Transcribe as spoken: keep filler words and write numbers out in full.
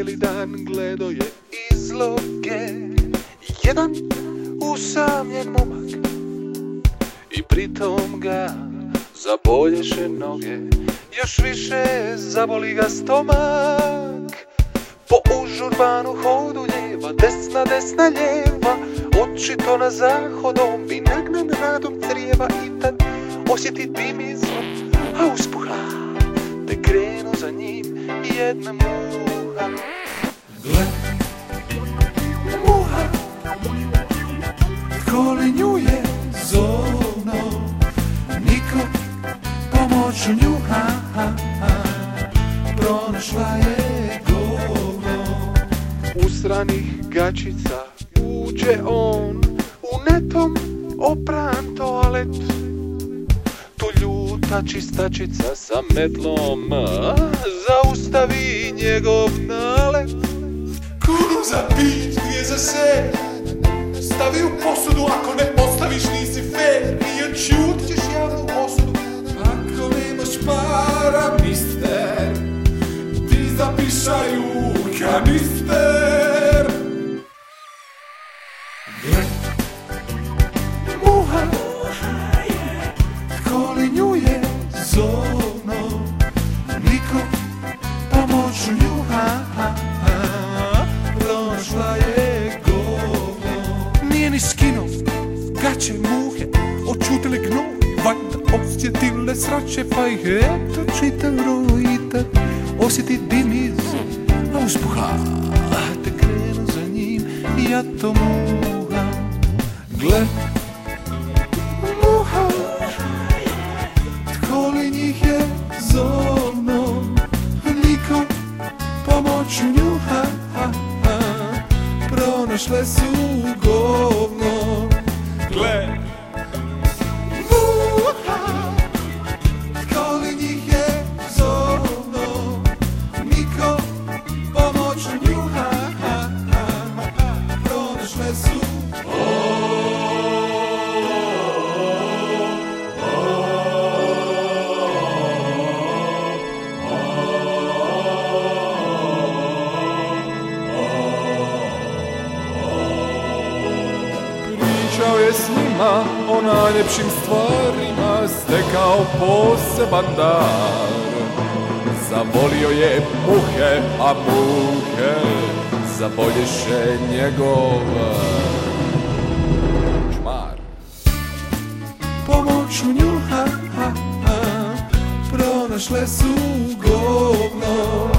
cijeli dan gledo je izloge. Jedan usamljen momak i pritom ga zabolješe noge. Još više zaboli ga stomak. Po užurbanu hodu lijeva, desna, desna, lijeva, očito na zahodom bi nagnan radom crijeva. I tad osjeti dim iz zla, a uspuha te krenu za njim jedna muha. Gle, muha, tko li nju je zovno, niko pomoću nju, ha, ha, ha, pronašla je govno. Usranih gačica uđe on u netom opran toalet. Tu ljuta čistačica sa metlom zaustavi njegov nalet. Kunu za pit, dvije za se, stavi u posudu, ako ne ostaviš nisi fair. I odčutit ćeš javnu osudu. Ako nemaš para, mister, ti zapišaj u kanister. Gle, muha, tko li nju je zovno, niko pomoću nju, ha, ha, ha, prošla je govno. Nije ni skinuo gaće muhe, očutile gnoj, valjda osjetile sraće, pa ih eto čitav roj. I tad osjeti dim iz, a uspuha te krenu za njim, ja to muha. Gle, muha, tko li njih je zovno, niko pomoću nju, ha, ha, ha, pronašle su govno. Gle, muha, tko li njih je zovno, niko pomoću nju, ha, ha, ha, ha, pronašle su. Pričao je s njima o najljepšim stvarima, stekao poseban dar. Zavolio je muhe, a muhe zabolješe njegov čmar. Pomoću nju, ha, ha, ha, pronašle su govno.